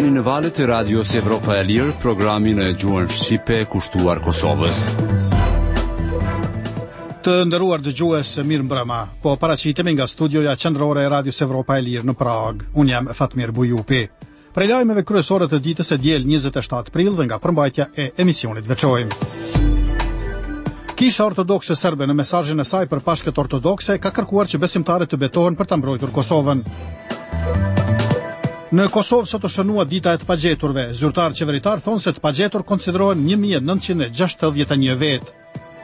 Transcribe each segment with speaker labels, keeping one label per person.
Speaker 1: Jeni në valët e Radios Evropa e Lirë, programin e gjuhën shqipe kushtuar Kosovës.
Speaker 2: Të nderuar dëgjues, mirë mbrëma. Po paraqitemi nga studioja qendrore e Radios Evropa e Lirë në Prag. Unë jam Fatmir Bujupi. Prej lajmeve kryesore të ditës së diel 27 prill dhe nga përmbajtja e emisionit veçojmë. Kisha ortodokse serbe në mesazhin e saj për Pashkët ortodokse ka kërkuar që besimtarët të betohen për ta mbrojtur Kosovën. Në Kosovë sot u shënua dita e të pagjeturve. Zyrtar qeveritar thonë se të pagjetur konsiderohen 1961 vetë.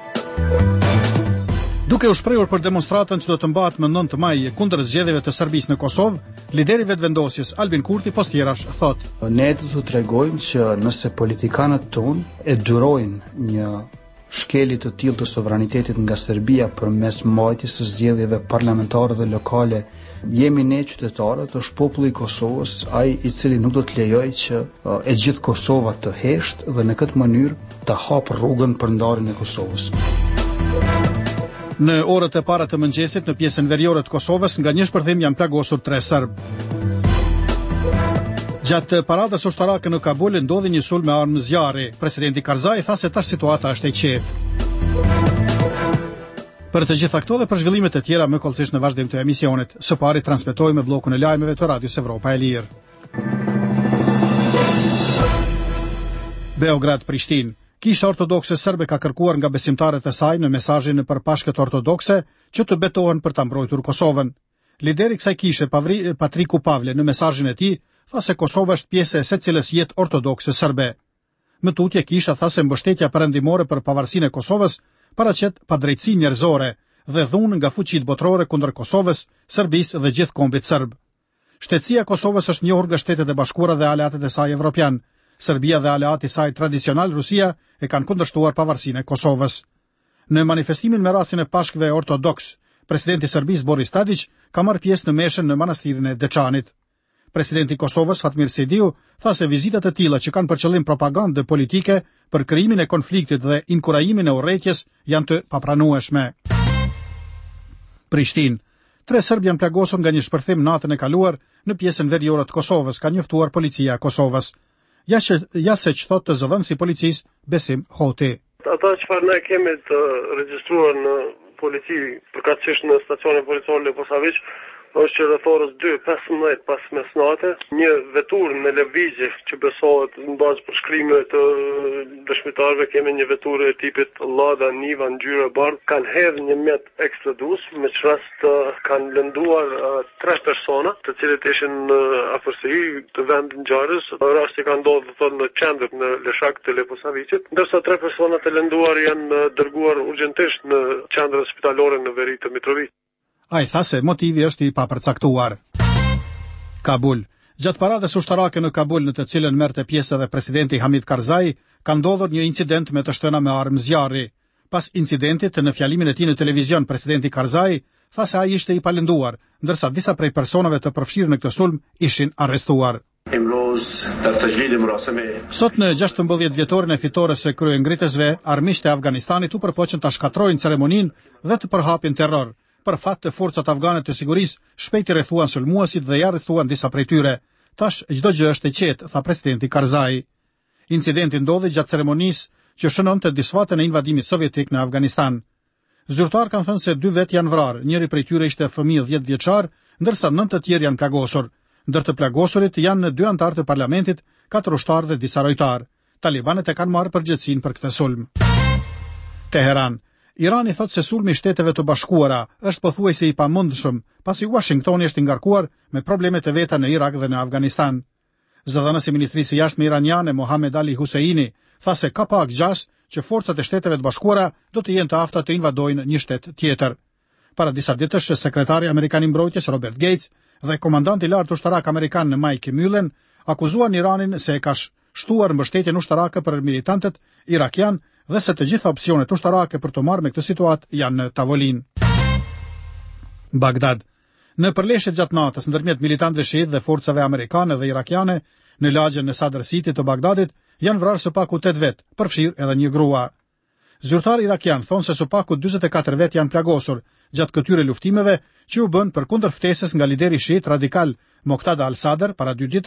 Speaker 2: Duke u shprehur për demonstratën që do të mbahet më 9 maj kundër zgjedhjeve të Serbisë në Kosovë, lideri vetëvendosjes Albin Kurti postjerash thotë:
Speaker 3: Ne do të tregojmë që nëse politikanët tonë e durojnë një shkelje të tillë të sovranitetit nga Serbia përmes mbajtjes së zgjedhjeve parlamentare dhe lokale, jemi ne qytetarët, është populli i Kosovës, ai i cili nuk do të lejojë që e gjithë Kosova të heshtë dhe në këtë mënyrë të hapë rrugën për ndarjen e Kosovës.
Speaker 2: Në orët e para të mëngjesit në pjesën veriore të Kosovës, nga një shpërthim janë plagosur 3 serbë. Gjatë paradës ushtarake në Kabul ndodhi një sulm me armë zjarri. Presidenti Karzai tha se tash situata është e qetë. Për të gjitha këto dhe për zhvillimet e tjera më kollësisht në vazhdim të emisionit, së pari transmetojmë bllokun e lajmeve të Radios Evropa e Lirë. Beograd, Prishtinë. Kisha ortodokse serbe ka kërkuar nga besimtarët e saj në mesazhin për Pashkët ortodokse që të betohen për ta mbrojtur Kosovën. Lideri i kësaj kishe, Patriku Pavle, në mesazhin e tij tha se Kosova është pjesë e secilës jetë ortodokse serbe. Më tutje kisha tha se mbështetja perëndimore për pavarësinë e Kosovës paraqet padrejtësi njerëzore dhe dhunë nga fuqitë botërore kundër Kosovës, Serbisë dhe gjithë kombit serb. Shtetësia e Kosovës është njohur nga Shtetet e Bashkuara dhe aleatët e saj evropian. Serbia dhe aleati i saj tradicional Rusia e kanë kundërshtuar pavarësinë e Kosovës. Në manifestimin me rastin e Pashkëve ortodoks, presidenti i Serbisë Boris Tadić ka marrë pjesë në meshën në manastirin e Deçanit. Presidenti i Kosovës Fatmir Sejdiu tha se vizitat e tilla që kanë për qëllim propagandë politike për krijimin e konfliktit dhe inkurajimin e urrëtijes janë të papranueshme. Prishtinë. 3 serbë janë plagosur nga një shpërthim natën e kaluar në pjesën veriore të Kosovës, ka njoftuar policia e Kosovës. Jaseq thotë të zëdhënësi i policisë Besim Hoti.
Speaker 4: Ata çfarë ne kemi të regjistruar në polici, përkatësisht në stacionin policor Leposavić, është që rreth orës 2:15 pas mesnate, një veturë në lëvizje që besohet në bazë për shkrimeve të dëshmitarëve, kemi një veturë e tipit Lada Niva ngjyrë bardhë, kanë hedhur një mjet eksplodus, me çrast kanë lënduar 3 persona, të cilët ishin në afërsi të vendit ngjarjes. Rasti ka ndodhur thonë në qendër në Leshak të Leposavićit, ndërsa 3 persona të lënduar janë dërguar urgjentisht në qendrën spitalore në veri të Mitrovicit.
Speaker 2: Ai tha se motivi është i papërcaktuar. Kabul. Gjatë paradës ushtarake në Kabul, në të cilën merrte pjesë edhe presidenti Hamid Karzai, ka ndodhur një incident me të shtëna me armë zjarri. Pas incidentit, në fjalimin e tij në televizion, presidenti Karzai tha se ai ishte i palënduar, ndërsa disa prej personave të përfshirë në këtë sulm ishin arrestuar. Sot në 16 vjetorin e fitores së kryengritësve, armiqtë e Afganistanit u përpoqën ta shkatrojnë ceremoninë dhe të përhapin terror. Për fat të forcat afgane të sigurisë shpejt i rrethuan sulmuesit dhe i arrestuan disa prej tyre. Tash çdo gjë është e qetë, tha presidenti Karzai. Incidenti ndodhi gjatë ceremonisë që shënonte disfatën e invadimit sovjetik në Afganistan. Zyrtar kanë thënë se 2 vet janë vrarë, njëri prej tyre ishte fëmijë 10 vjeçar, ndërsa 9 të tjerë janë plagosur. Ndër të plagosurit janë 2 anëtar të parlamentit, 4 ushtarë dhe disa rojtar. Talibanet e kanë marrë përgjegjësinë për këtë sulm. Teheran. Irani thotë se sulmi i Shteteve të Bashkuara është pothuajse i pamundshëm, pasi Washingtoni është i ngarkuar me problemet e veta në Irak dhe në Afganistan. Zëdhënësi i Ministrisë së Jashtme iraniane Mohamed Ali Husseini tha se ka pak gjas që forcat e Shteteve të Bashkuara do të jenë të afta të invadojnë një shtet tjetër. Para disa ditësh, sekretari amerikan i mbrojtjes Robert Gates dhe komandanti i lartë ushtarak amerikan Mike Mullen akuzuan Iranin se e ka shtuar mbështetjen ushtarake për militantët irakian dhe se të gjitha opsionet ushtarake për të marrë me këtë situatë janë në tavolinë. Bagdad. Në përleshjet gjatë natës ndërmjet militantëve shiit dhe forcave amerikane dhe irakiane në lagjen e Sadr City të Bagdadit janë vrarë së paku 8 vet, përfshirë edhe një grua. Zyrtar irakian thonë se së paku 44 vet janë plagosur gjatë këtyre luftimeve që u bën përkundër ftesës nga lideri shiit radikal Moqtada al-Sadr para 2 ditësh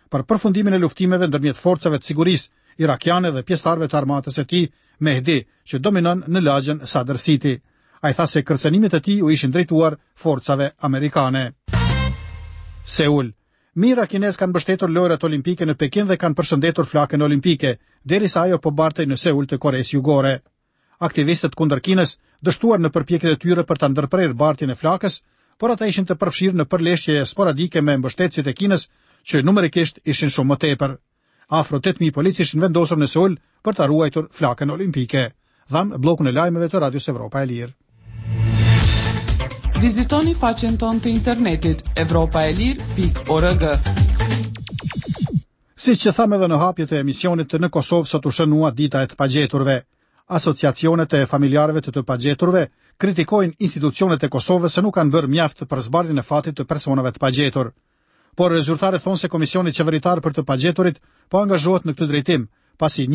Speaker 2: për përfundimin e luftimeve ndërmjet forcave të sigurisë irakiane dhe pjesëtarëve të armatës së tij, Mehdi, që dominon në lagjen Sadr City. Ai tha se kërcënimet e tij u ishin drejtuar forcave amerikane. Seul. Mira kinez kanë mbështetur lojrat olimpike në Pekin dhe kanë përshëndetur flakën olimpike, derisa ajo po bartej në Seul të Koreas Jugore. Aktivistët kundër Kinës dështuar në përpjekjet e tyre për ta ndërprerë bartjen e flakës, por ata ishin të përfshirë në përleshje sporadike me mbështetësit e Kinës, që numerikisht ishin shumë më tepër. Afro 8000 polici ishin vendosur në Seul për ta ruajtur flakën olimpike. Dham bllokun e lajmeve të Radios Evropa e Lirë.
Speaker 5: Vizitoni faqen tonë të internetit evropaelir.org.
Speaker 2: Siç që thamë edhe në hapjet e emisionit, në Kosovë sot u shënua dita e të pagjeturve. Asociacionet e familjarëve të pagjeturve kritikojnë institucionet e Kosovës se nuk kanë bërë mjaft për zbardhjen e fatit të personave të pagjetur. Por rezultatet thonë se Komisioni Qeveritar për të pagjeturit po angazhohet në këtë drejtim, pasi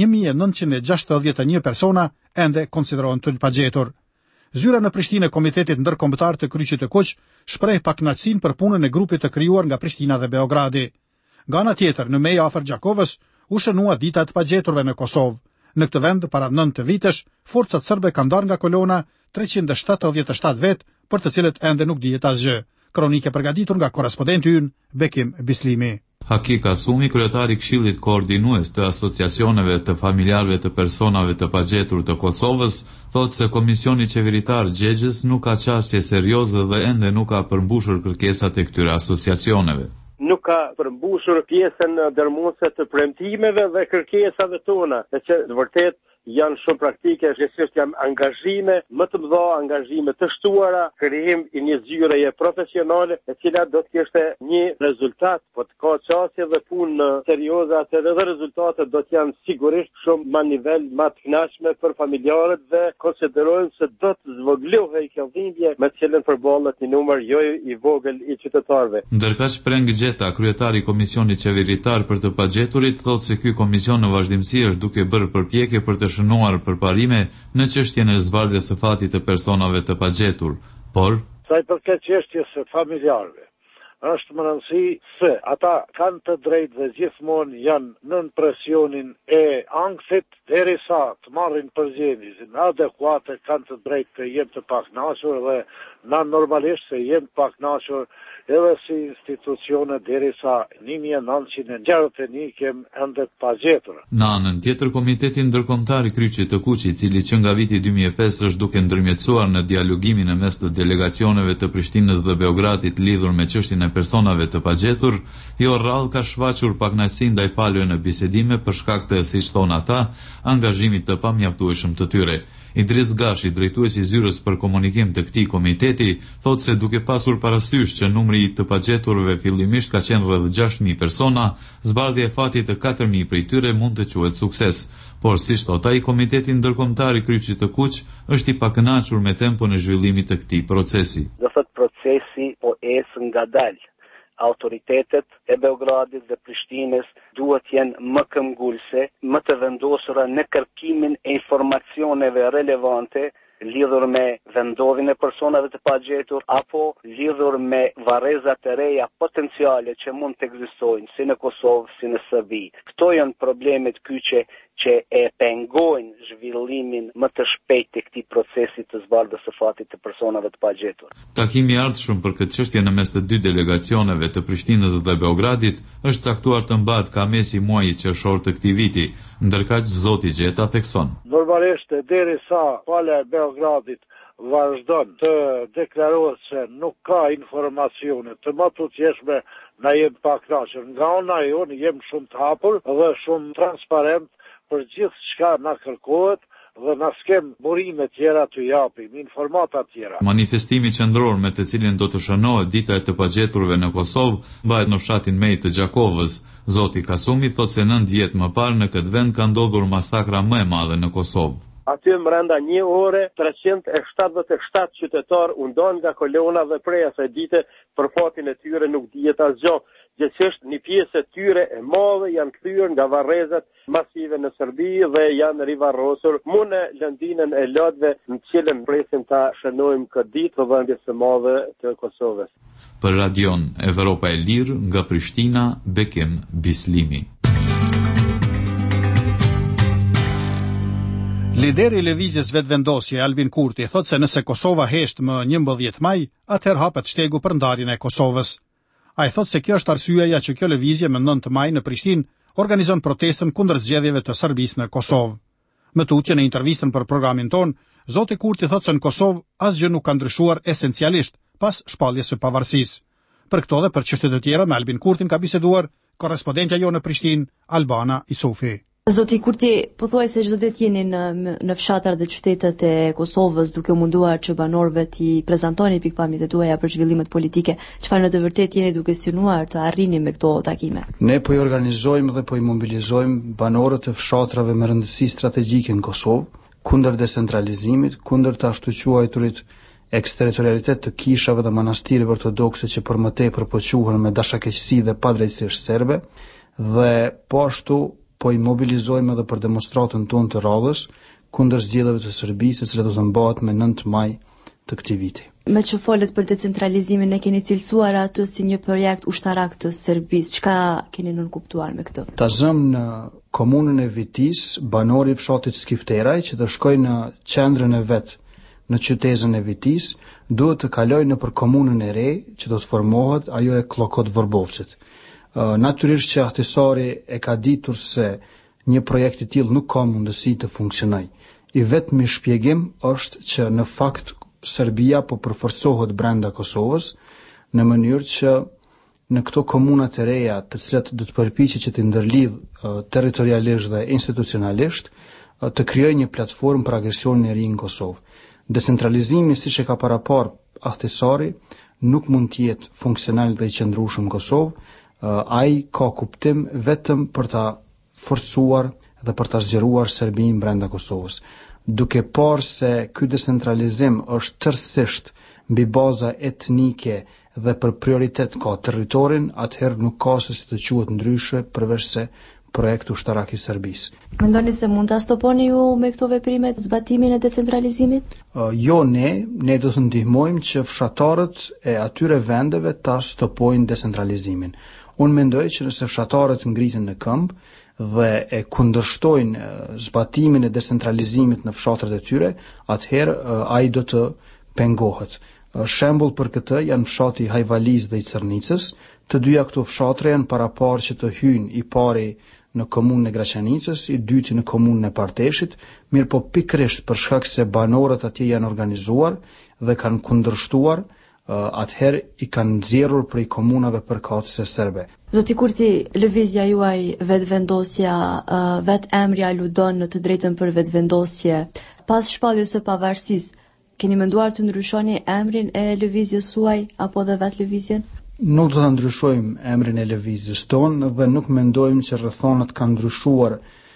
Speaker 2: 1961 persona ende konsiderohen të pagjetur. Zyra në Prishtinë e Komitetit Ndërkombëtar të Kryqit të Kuq shpreh pakënaqësinë për punën e grupit të krijuar nga Prishtina dhe Beogradi. Nga ana tjetër, në Mej afër Gjakovës u shënua dita e të pagjeturve në Kosovë. Në këtë vend, para 9 vitesh, forcat serbe kanë ndarë nga kolona 377 vet, për të cilët ende nuk dihet asgjë. Kronike përgatitur nga korrespondenti ynë Bekim Bislimi.
Speaker 6: Haki Kasumi, kryetari i Këshillit Koordinues të asociacioneve të familjarëve të personave të pagjetur të Kosovës, thotë se Komisioni Qeveritar Gjegjës nuk ka çështje serioze dhe ende nuk ka përmbushur kërkesat e këtyre asociacioneve.
Speaker 4: Nuk ka përmbushur pjesën dërmuese të premtimeve dhe kërkesave tona, e që vërtet janë shumë praktike, gjithsesi janë angazhime më të mëdha, angazhime të shtuara, krijim i një zyreje profesionale, e cila do të kishte një rezultat, po të ka çështje dhe punë serioze, atë dhe rezultatet do të janë sigurisht shumë më nivel më të kënaqshme për familjarët dhe konsiderojnë se do të zvogëlohej kjo dhimbje me të cilën përballet një numër jo i vogël i qytetarëve.
Speaker 6: Ndërkaq Preng Gjeta, kryetari i Komisionit Qeveritar për të pagjeturit, thotë se ky komision në vazhdimsi është duke bërë përpjekje për të shënuar përparime në çështjen e zbardhjes së fatit të personave të pagjetur, por
Speaker 7: sa i përket çështjes së familjarëve, është më rëndësi se ata kanë të drejtë dhe gjithmonë janë nën presionin e ankthit derisa të marrin përgjegjësinë adekuate, kanë të drejtë të jenë të pakënaqur dhe na normalisht se jemi të pakënaqur edhe si institucione derisa 1961 kem ende të pagjetur.
Speaker 6: Në anën tjetër, Komiteti Ndërkombëtar i Kryqit të Kuq, i cili që nga viti 2005 është duke ndërmjetësuar në dialogimin e mes të delegacioneve të Prishtinës dhe Beogradit lidhur me çështjen e personave të pagjetur, jo rrallë ka shfaqur pakënaqësi ndaj palëve në bisedime për shkak të, siç thonë ata, angazhimit të pamjaftueshëm të tyre. Idris Gashi, drejtuesi i zyrës për komunikim të këtij komiteti, thotë se duke pasur parasysh që numri i të pagjeturve fillimisht ka qenë rreth 6000 persona, zbardhja e fatit të 4000 prej tyre mund të quhet sukses. Por siç thotë ai, Komiteti Ndërkombëtar i Kryqit të Kuq është i pakënaqur me tempon e zhvillimit të këtij procesi.
Speaker 8: Do thotë procesi po ecë ngadalë. Autoritetet e Beogradit dhe Prishtinës duhet jenë më këmbgulse, më të vendosura në kërkimin e informacioneve relevante lidhur me vendodhjen e personave të pagjetur apo lidhur me varrezat e reja potenciale që mund të ekzistojnë si në Kosovë si në Serbi. Këto janë problemet kyçe që e pengojnë zhvillimin më të shpejtë të këtij procesi të zbardhjes së fatit të personave të pagjetur.
Speaker 6: Takimi i ardhshëm për këtë çështje në mes të dy delegacioneve të Prishtinës dhe Beogradit është caktuar të mbahet ka mesi muajit qershor të këtij viti, ndërkaq zoti Gjeta thekson.
Speaker 7: Normalisht derisa pala e Beogradit vazhdon të deklarohet se nuk ka informacione të matutjeshme, na jem pakënaqur. Nga ana jonë jem shumë të hapur dhe shumë transparent për gjithë çka na kërkohet dhe na skem burime tjera të japim, informata tjera.
Speaker 6: Manifestimi qendror me të cilin do të shënohet dita e të pagjeturve në Kosovë mbahet në fshatin Mej të Gjakovës. Zoti Kasumi thotë se 9 vjet më parë në këtë vend ka ndodhur masakra më e madhe në Kosovë.
Speaker 4: Aty brenda një ore 377 qytetar u ndon nga kolona dhe prej asaj dite për fatin e tyre nuk dihet asgjë. Gjithsesi një pjesë e tyre e madhe janë kthyer nga varrezat masive në Serbi dhe janë rivarrosur në lëndinën e lotëve në cilën presim ta shënojmë këtë ditë të vëndjes së madhe të Kosovës.
Speaker 6: Për Radion Evropa e Lirë nga Prishtina, Bekim Bislimi.
Speaker 2: Lideri i lëvizjes vetëvendosje Albin Kurti thot se nëse Kosova hesht më 11 maj, atëherë hapet shtegu për ndarjen e Kosovës. Ai thot se kjo është arsyeja që kjo lëvizje më 9 maj në Prishtinë organizon protestën kundër zgjedhjeve të Serbisë në Kosovë. Më tutje në intervistën për programin ton, zoti Kurti thot se në Kosovë asgjë nuk ka ndryshuar esencialisht pas shpalljes së pavarësisë. Për këto dhe për çështje të tjera me Albin Kurtin ka biseduar korrespondentja jo në Prishtinë, Albana Isufi.
Speaker 9: Zoti Kurti, pothuajse çdo ditë jeni në fshatrat dhe qytetet e Kosovës duke munduar që banorëve t'i prezantoni pikpamjet e tuaja për zhvillimet politike. Çfarë në të vërtetë jeni duke synuar të arrini me këto takime?
Speaker 3: Ne po i organizojmë dhe po i mobilizojmë banorët e fshatrave me rëndësi strategjike në Kosovë, kundër decentralizimit, kundër të ashtu quajturit eksterritorialitet të kishave dhe manastireve ortodokse që për më tepër po quhen me dashakeqësi dhe padrejtësisht serbe, dhe po ashtu po i mobilizojmë edhe për demonstratën tonë të radhës kundër zgjedhjeve të Serbisë, që do të mbahet me 9 maj të këtij viti.
Speaker 9: Me që folet për decentralizimin, e keni cilësuar atë si një projekt ushtarak të Serbisë. Çka keni nënkuptuar me këtë?
Speaker 3: Ta zëm në komunën e Vitis, banori i fshatit Skifteraj që të shkojë në qendrën e vet në qytetin e Vitis, duhet të kalojë nëpër komunën e re që do të formohet, ajo e Klokot Vrbovcit. Natyrisht që Ahtisari e ka ditur se një projekt i tillë nuk ka mundësi të funksionojë. I vetmi shpjegim është që në fakt Serbia po përforcohet brenda Kosovës në mënyrë që në këto komuna të reja, të cilat do të përpiqet që të ndërlidh territorialisht dhe institucionalisht, të krijojë një platformë për agresionin e ri në Kosovë. Decentralizimi, siç e ka parapar Ahtisari, nuk mund të jetë funksional dhe i qëndrueshëm në Kosovë. Ai ka kuptim vetëm për ta forcuar dhe për ta zgjeruar Serbinë brenda Kosovës. Duke parë se ky decentralizim është tërësisht mbi baza etnike dhe për prioritet ka territorin, atëherë nuk ka se si të quhet ndryshe përveç se projekt ushtarak i Serbisë.
Speaker 9: Mendoni se mund ta stoponi ju me këto veprime zbatimin e decentralizimit?
Speaker 3: Jo, ne do të ndihmojmë që fshatarët e atyre vendeve ta stopojnë decentralizimin. Unë mendoj që nëse fshatarët ngriten në këmbë dhe e kundërshtojnë zbatimin e decentralizimit në fshatrat e tyre, atëherë ai do të pengohet. Shembull për këtë janë fshati Hajvaliz dhe i Cernicës. Të dyja këto fshatra janë paraparë që të hyjnë, i pari në komunën e Graçanicës, i dyti në komunën e Parteshit, mirë po pikërisht për shkak se banorët atje janë organizuar dhe kanë kundërshtuar, atëherë i kanë nxjerrur prej komunave përkatëse serbe.
Speaker 9: Zoti Kurti, lëvizja juaj vetvendosja, vetë emri aludon në të drejtën për vetvendosje. Pas shpalljes së pavarësisë, keni menduar të ndryshoni emrin e lëvizjes suaj apo dhe vetë lëvizjen?
Speaker 3: Nuk do të ndryshojmë emrin e lëvizjes tonë dhe nuk mendojmë që rrethonat kanë ndryshuar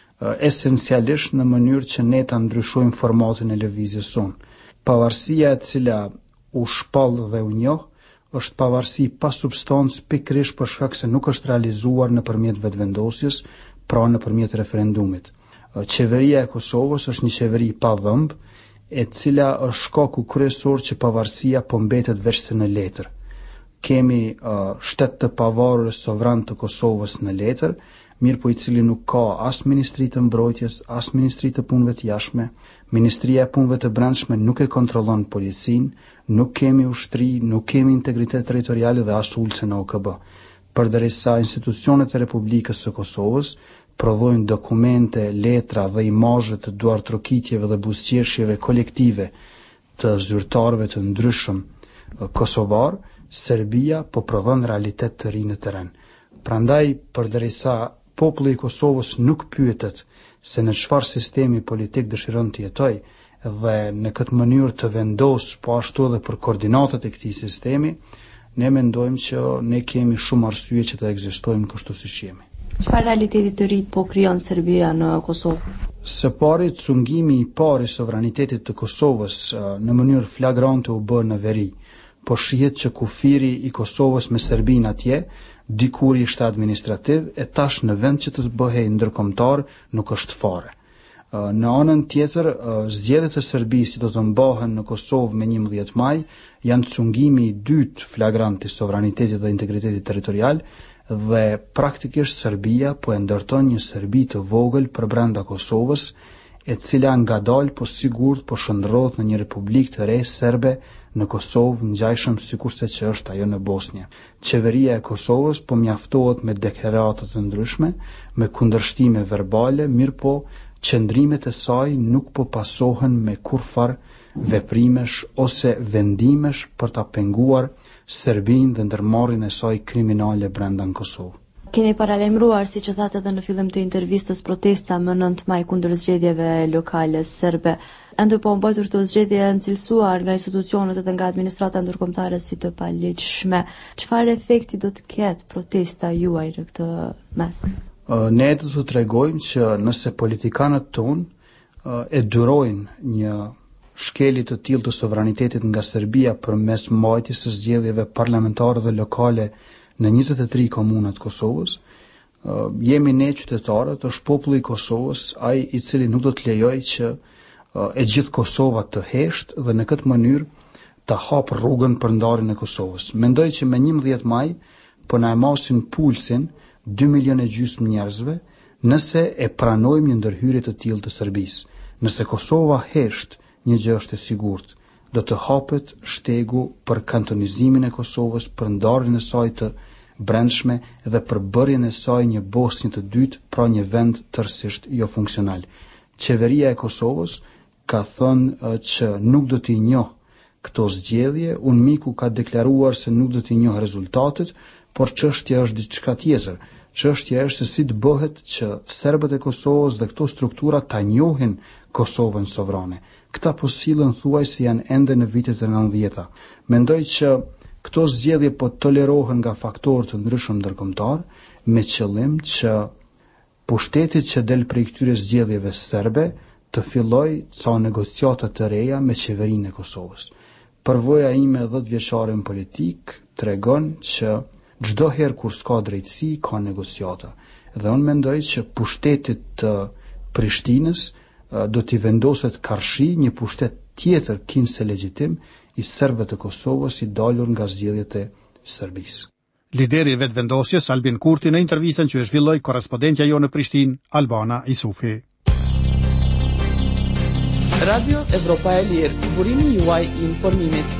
Speaker 3: esencialisht në mënyrë që ne ta ndryshojmë formatin e lëvizjes sonë. Pavarësia e cila u shpall dhe u njoh është pavarësi pa substancë pikërisht për shkak se nuk është realizuar nëpërmjet vetvendosjes, pra nëpërmjet referendumit. Qeveria e Kosovës është një qeveri pa dhëmb, e cila është shkaku kryesor që pavarësia po mbetet veç se në letër. Kemi shtet të pavarur sovran të Kosovës në letër, mirë po i cili nuk ka as Ministri të Mbrojtjes, as Ministri të Punëve të Jashtme. Ministria e Punëve të Brendshme nuk e kontrollon policinë, nuk kemi ushtri, nuk kemi integritet territorial dhe as ulse në OKB. Përderisa institucionet e Republikës së Kosovës prodhojnë dokumente, letra dhe imazhe të duartrokitjeve dhe buzëqeshjeve kolektive të zyrtarëve të ndryshëm kosovar, Serbia po prodhon realitet të ri në terren. Prandaj, përderisa populli i Kosovës nuk pyetet se në çfarë sistemi politik dëshiron të jetojë dhe në këtë mënyrë të vendos po ashtu edhe për koordinatat e këtij sistemi, ne mendojmë që ne kemi shumë arsye që të ekzistojmë kështu siç jemi.
Speaker 9: Çfarë realiteti të ri po krijon Serbia në Kosovë?
Speaker 3: Së pari, cungimi i parë i sovranitetit të Kosovës në mënyrë flagrante u bë në veri. Po shihet që kufiri i Kosovës me Serbinë atje dikur ishte administrativ, e tash në vend që të bëhej ndërkombëtar nuk është fare. Në anën tjetër, zgjedhjet e Serbisë do të mbahen në Kosovë me 11 maj, janë cungimi i dytë flagrant i sovranitetit dhe integritetit territorial dhe praktikisht Serbia po e ndërton një Serbi të vogël për brenda Kosovës, e cila ngadalë po sigurt po shndërrohet në një republikë të re serbe në Kosovë, ngjajshëm sikurse që është ajo në Bosnjë. Qeveria e Kosovës po mjaftohet me deklarata të ndryshme, me kundërshtime verbale, mirëpo qëndrimet e saj nuk po pasohen me kurfar veprimesh ose vendimesh për ta penguar Serbinë dhe ndërmarrjen e saj kriminale brenda në Kosovë.
Speaker 9: Keni paralajmëruar, siç e thatë edhe në fillim të intervistës, protesta më 9 maj kundër zgjedhjeve lokale serbe. Ende po mbajtur këto zgjedhje nëncilësuar nga institucionet dhe nga administrata ndërkombëtare si të paligjshme. Çfarë efekti do të ketë protesta juaj në këtë mes?
Speaker 3: Ne do të tregojmë që nëse politikanët tonë e durojnë një shkelje të tillë të sovranitetit nga Serbia përmes mbajtjes së zgjedhjeve parlamentare dhe lokale në 23 komuna të Kosovës, jemi ne qytetarët, është populli i Kosovës, ai i cili nuk do të lejojë që e gjithë Kosova të heshtë dhe në këtë mënyrë të hapë rrugën për ndarjen e Kosovës. Mendoj që me 11 maj po na e masin pulsin 2,5 milionë njerëzve nëse e pranojmë një ndërhyrje të tillë të Serbisë. Nëse Kosova hesht, një gjë është e sigurt, do të hapet shtegu për kantonizimin e Kosovës, për ndarjen e saj të brendshme dhe për bërjen e saj një Bosnjë të dytë, pra një vend tërësisht jo funksional. Qeveria e Kosovës ka thënë që nuk do t'i njoh këto zgjedhje, UNMIK-u ka deklaruar se nuk do t'i njoh rezultatet, por çështja është diçka tjetër. Çështja është se si të bëhet që serbët e Kosovës dhe këto struktura ta njohin Kosovën sovrane. Këta po sillen thuajse janë ende në vitet e 90-ta. Mendoj që këto zgjedhje po tolerohen nga faktorë të ndryshëm ndërkombëtar me qëllim që pushtetit që del prej këtyre zgjedhjeve serbe të fillojë ca negociata të reja me qeverinë e Kosovës. Përvoja ime 10 vjeçare në politik tregon që çdo herë kur s'ka drejtësi, ka negociata. Dhe unë mendoj që pushtetit të Prishtinës do t'i vendoset karshi një pushtet tjetër kinse legjitim i serbëve të Kosovës i dalur nga zgjedhjet e Serbisë.
Speaker 2: Lideri i vetvendosjes Albin Kurti në intervistën që e zhvilloi korrespondentja jo në Prishtinë, Albana Isufi.
Speaker 5: Radio Evropa e Lirë, burimi juaj i informimit.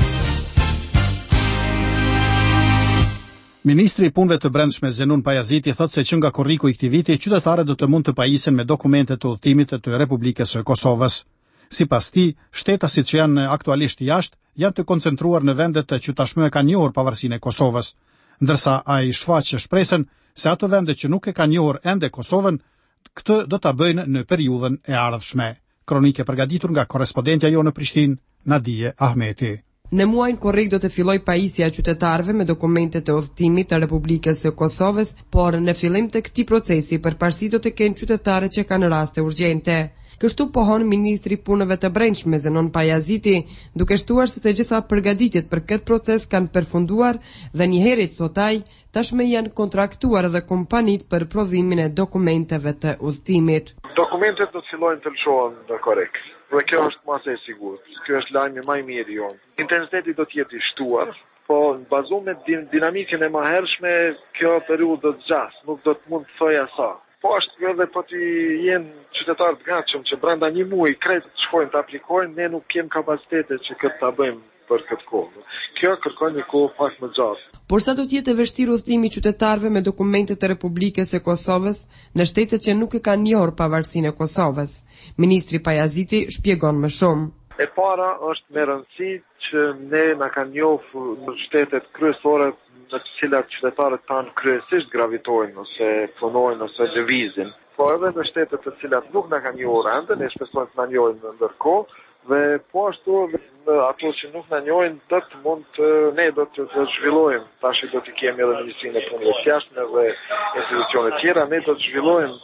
Speaker 2: Ministri i Punëve të Brendshme Zenun Pajaziti thotë se që nga korriku i këtij viti qytetarët do të mund të pajisen me dokumente të udhëtimit të Republikës së Kosovës. Sipas tij, shtetasit që janë aktualisht jashtë janë të koncentruar në vendet që tashmë e kanë njohur pavarësinë e Kosovës, ndërsa ai shfaq shpresën se ato vende që nuk e kanë njohur ende Kosovën, këtë do ta bëjnë në periudhën e ardhshme. Kronikë përgatitur nga korrespondentja jo në Prishtinë, Nadije Ahmeti.
Speaker 10: Në muajin korrik do të filloj pajisja e qytetarëve me dokumente të udhëtimit të Republikës së Kosovës, por në fillim të këtij procesi përparësi do të kenë qytetarët që kanë raste urgjente. Kështu pohon ministri i Punëve të Brendshme Zenon Pajaziti, duke shtuar se të gjitha përgatitjet për këtë proces kanë përfunduar dhe njëherët thotaj, tashmë janë kontraktuar edhe kompanit për prodhimin e dokumenteve të udhëtimit.
Speaker 7: Dokumentet do të fillojnë të lëshohen në korrekt. Dhe kjo është masë e sigurt. Kjo është lajmi më i mirë jonë. Intensiteti do të jetë i shtuar, po në bazuar me dinamikën e mëhershme, kjo periudhë do të zgjasë, nuk do të mund të thojë sa. Po është edhe po të jenë qytetarë të gatshëm që brenda një muaji krejt të shkojnë të aplikojnë, ne nuk kemi kapacitete që këtë ta bëjmë për këtë kohë. Kjo kërkon një kohë pak më gjatë.
Speaker 10: Por sa do të jetë vështirë udhëtimi i qytetarëve me dokumente të Republikës së Kosovës në shtetet që nuk e kanë njohur pavarësinë e Kosovës. Ministri Pajaziti shpjegon më shumë.
Speaker 7: E para është me rëndësi që ne na kanë njohur në shtetet kryesore në të cilat qytetarët tanë kryesisht gravitojnë ose punojnë ose lëvizin. Po edhe në shtetet të cilat nuk na kanë njohur ende, ne shpresojmë të na njohin ndërkohë. Dhe po ashtu ato që nuk na njohin ne do të zhvillojmë, tash do të kemi edhe Ministrinë e Punëve të Jashtme dhe institucione tjera, ne do të zhvillojmë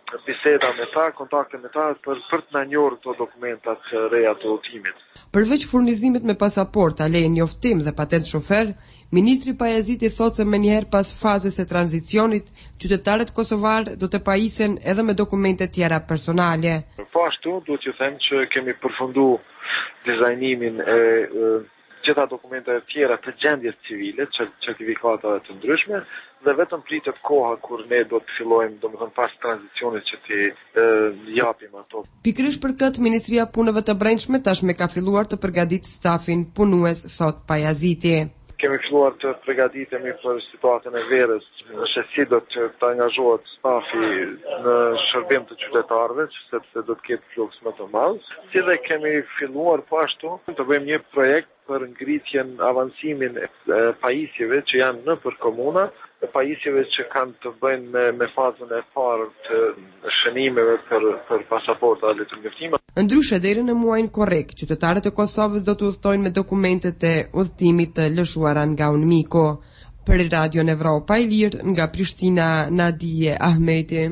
Speaker 7: biseda me ta, kontakte me ta për të na njohur këto dokumentat reja të udhëtimit.
Speaker 10: Përveç furnizimit me pasaportë, ale njoftim dhe patent shofer, ministri Pajaziti thotë se menjëherë pas fazës së tranzicionit, qytetarët kosovar do të pajisen edhe me dokumente tjera personale.
Speaker 7: Po ashtu, duhet t'ju them që kemi përfunduar dizajnimin e gjitha dokumentet tjera të gjendjes civile, certifikatave të ndryshme, dhe vetëm pritet koha kur ne do të fillojmë, domethënë pas tranzicionit, që t'i japim ato.
Speaker 10: Pikërisht për këtë, Ministria e Punëve të Brendshme tashmë ka filluar të përgatitë stafin punues, thot Pajaziti.
Speaker 7: Kemi filluar të përgatitemi për situatën e verës, nëse si do të angazhohet stafi në shërbim të qytetarëve, sepse do të ketë fluks më të madh. Si dhe kemi filluar po ashtu të bëjmë një projekt për ngritjen, avancimin e pajisjeve që janë nëpër komuna, pajisjeve që kanë të bëjnë me fazën e parë të shënimeve për pasaporta dhe të njoftimit.
Speaker 10: Ndryshe, deri në muajin korrekt, qytetarët e Kosovës do të udhtojnë me dokumentet e udhëtimit të lëshuara nga UNMIKO. Për Radion Evropa e Lirë, nga Prishtina, Nadije Ahmeti.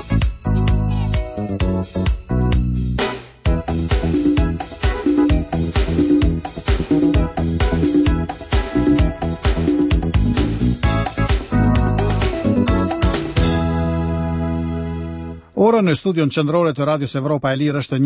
Speaker 2: Ora në studion qendrore të Radios Evropa e Lirë është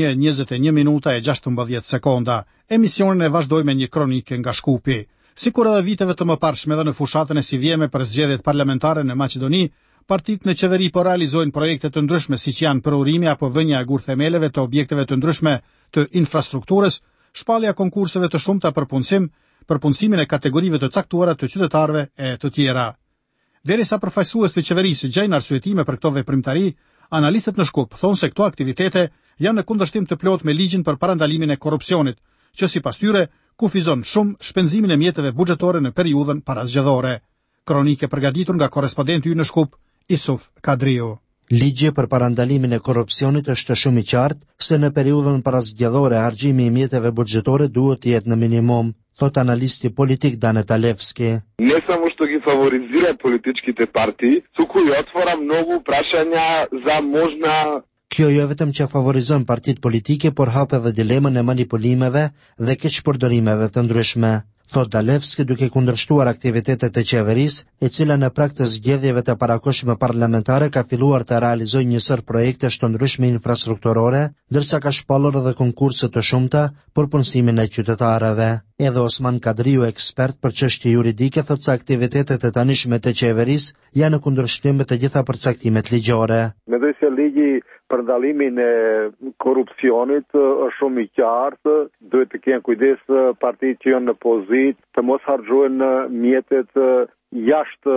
Speaker 2: 21 minuta e 16 sekonda. Emisionin e vazhdoj me një kronike nga Shkupi. Sikur edhe viteve të mëparshme dhe në fushatën e Sivjeme për zgjedhjet parlamentare në Maqedoni, partitë në qeveri po realizojnë projekte të ndryshme siç janë përurimi apo vënia e gurthemeleve të objekteve të ndryshme të infrastrukturës, shpallja konkurseve të shumta për punësim, përpunësimin e kategorive të caktuara të qytetarëve e të tjera. Derisa përfaqësues të qeverisë gjejnë arsyetime për këto veprimtari, analistët në Shkup thonë se këto aktivitete janë në kundërshtim të plot me ligjin për parandalimin e korrupsionit, që sipas tyre kufizon shumë shpenzimin e mjeteve buxhetore në periudhën parazgjedhore. Kronike përgatitur nga korrespondenti ynë në Shkup, Isuf Kadriu.
Speaker 11: Ligji për parandalimin e korrupsionit është shumë i qartë se në periudhën parazgjedhore harxhimi i mjeteve buxhetore duhet të jetë në minimum, thot analisti politik Danet Alevski.
Speaker 12: Не само што ги фаворизира политичките партии, туку и отвора многу прашања за можна.
Speaker 11: Kjo jo vetëm që favorizon partitë politike, por hap edhe dilemën e manipulimeve dhe keqpërdorimeve të ndryshme. Thot Dalevski duke kundërshtuar aktivitetet e qeverisë, e cila në prag të zgjedhjeve të parakohshme parlamentare ka filluar të realizojë një sër projekte të ndryshme infrastrukturore, ndërsa ka shpallur edhe konkurse të shumta për punësimin e qytetarëve. Edhe Osman Kadriu, ekspert për çështje juridike, thot se aktivitetet e tanishme të qeverisë janë në kundërshtim me të gjitha përcaktimet ligjore.
Speaker 7: Mendoj se ligji për ndalimin e korrupsionit është shumë i qartë, duhet të kenë kujdes partitë që janë në pozitë të mos harxojnë mjetet jashtë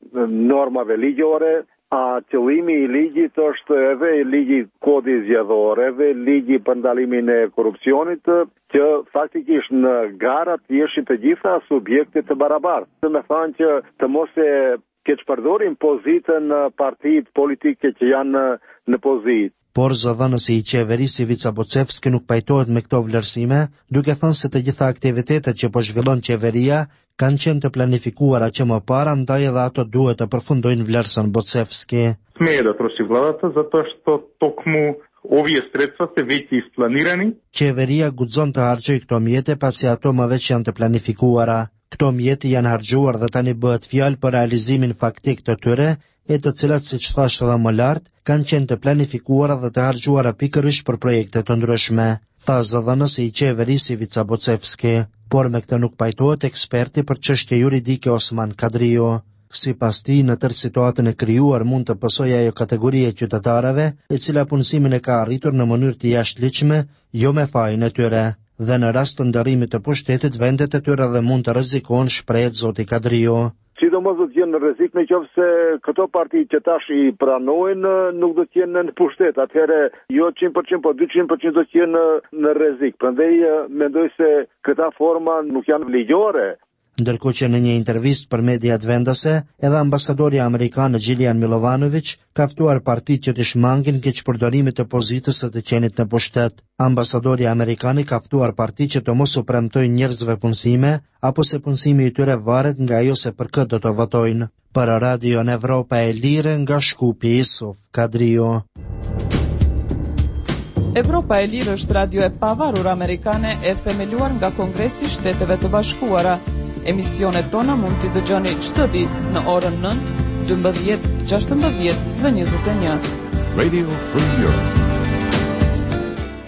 Speaker 7: normave ligjore. A qëllimi i ligjit është edhe ligji kodi zgjedhor, edhe ligji për ndalimin e korrupsionit, që faktikisht në gara të jeshin të gjitha subjekte të barabartë. Me thënë që të mos e keqpërdorin pozitën partitë politike që janë në pozitë.
Speaker 11: Por zëdhënësi i qeverisë Ivica Bocevski nuk pajtohet me këto vlerësime, duke thënë se të gjitha aktivitetet që po zhvillon qeveria kanë qenë të planifikuara që më para, ndaj edhe ato duhet të përfundojnë, vlerëson Bocevski.
Speaker 12: Смее да троши владата, затоа што токму овие средства се веќе испланирани.
Speaker 11: Qeveria guxon të harxojë këto mjete pasi ato më veç janë të planifikuara. Këto mjete janë harxuar dhe tani bëhet fjalë për realizimin faktik të tyre, e të cilat, siç thash edhe më lart, kanë qenë të planifikuara dhe të harxuara pikërisht për projekte të ndryshme, tha zëdhënësi i qeverisë Ivica Bocevski, por me këtë nuk pajtohet eksperti për çështje juridike Osman Kadriu. Sipas tij, në tërë situatën e krijuar mund të pësojë ajo kategori e qytetarëve, e cila punësimin e ka arritur në mënyrë të jashtëligjshme, jo me fajin e tyre. Dhe në rast të ndërrimit të pushtetit, vendet e tyre dhe mund të rrezikohen, shprehet zoti Kadriu.
Speaker 7: Sidomos do të jenë në rrezik nëse këto parti që tash i pranojnë nuk do të jenë në pushtet. Atëherë jo 100%, po 200% do të jenë në rrezik. Prandaj mendoj se këta forma nuk janë ligjore.
Speaker 11: Ndërkohë që në një intervistë për mediat vendase, edhe ambasadori amerikan Gjilian Milovanovic ka ftuar partitë që të shmangin keq përdorimit të pozitës së të qenit në pushtet. Ambasadori amerikan ka ftuar partitë që të mos u premtojnë njerëzve punësime apo se punësimi i tyre varet nga ajo se për kë do të votojnë. Për Radio Evropa e Lirë nga Shkupi, Isuf Kadrio.
Speaker 5: Evropa e Lirë është radio e pavarur amerikane e themeluar nga Kongresi i Shteteve të Bashkuara. Emisionet tona mund t'i dëgjoni çdo ditë në orën 9, 12, 16 dhe 21.
Speaker 13: Radio Free Europe.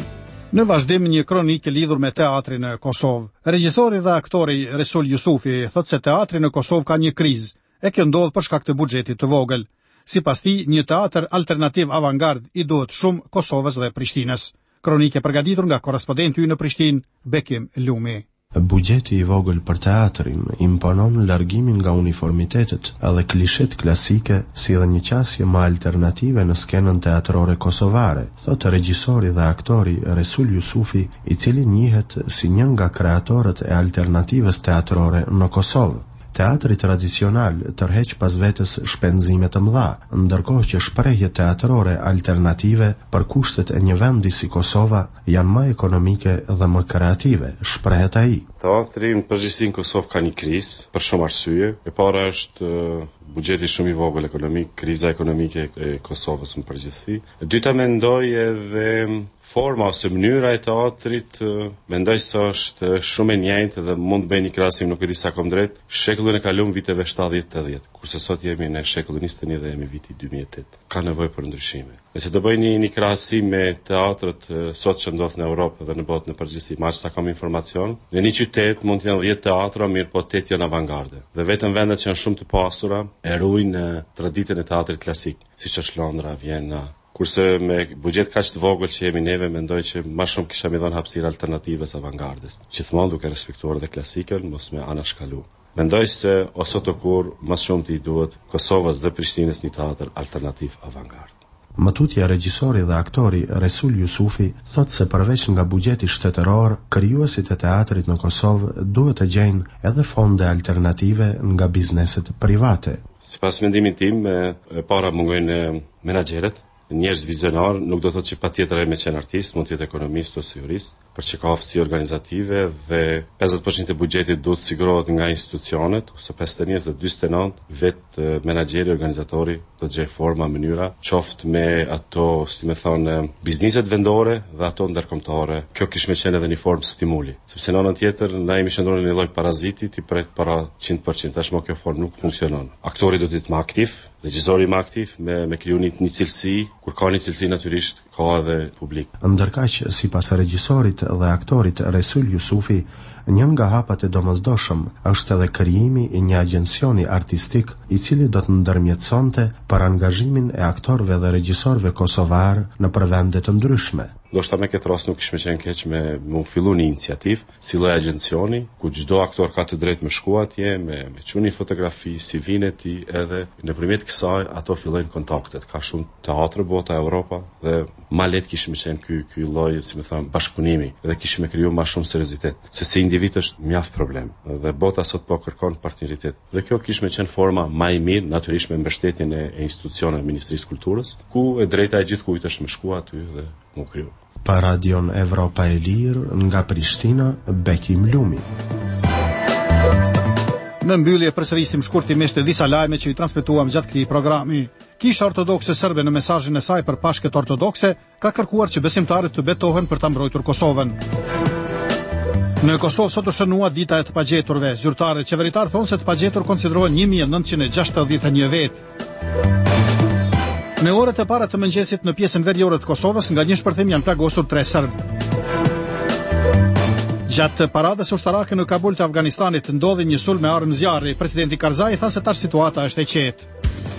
Speaker 2: Në vazhdim një kronikë lidhur me teatrin në Kosovë. Regjisori dhe aktori Resul Jusufi thotë se teatri në Kosovë ka një krizë, e kjo ndodh për shkak të buxhetit të vogël. Sipas tij, një teatr alternativ avangard i duhet shumë Kosovës dhe Prishtinës. Kronikë e përgatitur nga korrespondenti ynë në Prishtinë, Bekim Lumi.
Speaker 14: Buxheti i vogël për teatrin imponon largimin nga uniformitetet edhe klishet klasike, si dhe një qasje më alternative në skenën teatrore kosovare, thotë regjisori dhe aktori Resul Jusufi, i cili njihet si një nga kreatorët e alternativës teatrore në Kosovë. Teatri tradicional tërheq pas vetes shpenzime të mëdha, ndërkohë që shprehjet teatrore alternative për kushtet e një vendi si Kosova janë më ekonomike dhe më kreative, shprehet ai.
Speaker 15: Teatri në përgjithësi në Kosovë ka një krizë për shumë arsye. E para është buxheti shumë i vogël ekonomik, kriza ekonomike e Kosovës në përgjithësi. E dyta mendoj edhe forma ose mënyra e teatrit, mendoj se është shumë e njëjtë dhe mund të bëj një krahasim, nuk e di sa kom drejt, shekullin e kaluar viteve 70-80, kurse sot jemi në shekullin 21 dhe jemi viti 2008. Ka nevojë për ndryshime. Nëse do bëj një krahasim me teatrët sot që ndodh në Europë dhe në botë në përgjithësi, më sa kam informacion, në një qytet mund të jenë 10 teatra, mirë po 8 janë avangarde. Dhe vetëm vendet që janë shumë të pasura e ruajnë traditën e teatrit klasik, siç është Londra, Vienna. Kurse me buxhet kaq të vogël që jemi neve, mendoj që më shumë kisha më dhënë hapësirë alternativës avangardes. Gjithmonë duke respektuar dhe klasikën, mos me anashkalu. Mendoj se ose të kur më shumë t'i duhet Kosovës dhe Prishtinës një teatr alternativ avangard.
Speaker 14: Mëtutja regjisori dhe aktori Resul Jusufi thot se përveç nga buxheti shtetëror, krijuesit e teatrit në Kosovë duhet të gjejnë edhe fonde alternative nga bizneset private.
Speaker 15: Sipas mendimit tim, para mungojnë menaxherët, njerëz vizionar, nuk do të thotë që patjetër ai me qenë artist, mund të jetë ekonomist ose jurist, për që ka aftësi organizative dhe 50% e buxhetit duhet sigurohet nga institucionet, ose 51 dhe 49 vetë menaxheri, organizatori do të gjejë forma, mënyra, qoftë me ato, si më thonë, bizneset vendore dhe ato ndërkombëtare. Kjo kish më qenë edhe një formë stimuli, sepse në anën tjetër na jemi shndruar në një lloj paraziti ti pret para 100%, tashmë kjo formë nuk funksionon. Aktori do të jetë më aktiv, regjisori më aktiv, me kriju një cilësi, kur ka një cilësi natyrisht ka edhe publik.
Speaker 14: Ndërkaq, sipas regjisorit dhe aktorit Resul Jusufi, një nga hapat e domosdoshëm është edhe krijimi i një agjencioni artistik i cili do të ndërmjetësonte për angazhimin e aktorëve dhe regjisorëve kosovar në vende të ndryshme.
Speaker 15: Do shta me këtë rast nuk kishme qenë keq me fillu një iniciativ, si lloj agjencioni, ku çdo aktor ka të drejtë me shku atje, me çuni fotografi, CV-n e tij, edhe nëpërmjet kësaj ato fillojnë kontaktet. Ka shumë teatre bota Europa dhe ma lehtë kishme qenë ky lloj, si më thënë, bashkëpunimi dhe kishme kriju më shumë seriozitet. Se si individ është mjaft problem dhe bota sot po kërkon partneritet. Dhe kjo kishme qenë forma më e mirë, natyrisht me mbështetjen e institucioneve të Ministrisë Kulturës, ku e drejta e gjithkujt është me shku aty dhe mu kriju.
Speaker 14: Pa Radion Evropa e Lirë nga Prishtina, Bekim Lumi.
Speaker 2: Në mbyllje përsërisim shkurtimisht disa lajme që i transmetuam gjatë këtij programi. Kisha ortodokse serbe në mesazhin e saj për Pashkët ortodokse ka kërkuar që besimtarët të betohen për ta mbrojtur Kosovën. Në Kosovë sot u shënua dita e të pagjeturve. Zyrtarët qeveritar thonë se të pagjetur konsiderohen 1961 vetë. Në orët e para të mëngjesit në pjesën veriore të Kosovës, nga një shpërthim janë plagosur 3 serbë. Gjatë paradës ushtarake në Kabul të Afganistanit ndodhi një sulm me armë zjarri. Presidenti Karzai tha se tash situata është e qetë.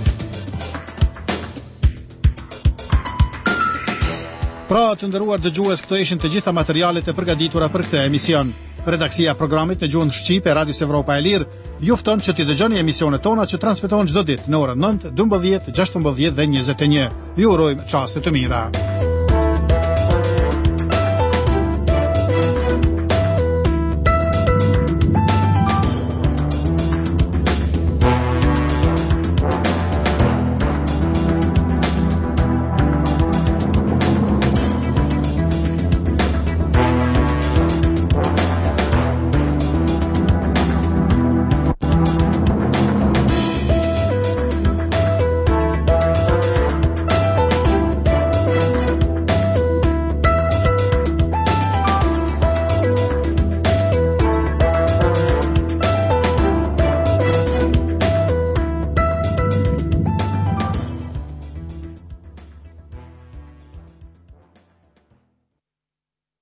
Speaker 2: Pra, të nderuar dëgjues, këto ishin të gjitha materialet e përgatitura për këtë emision. Redaksia e programit në gjuhën shqipe e Radios Evropa e Lirë ju fton që t'i dëgjoni emisionet tona që transmetohen çdo ditë në orën 9, 12, 16 dhe 21. Ju urojmë çaste të mira.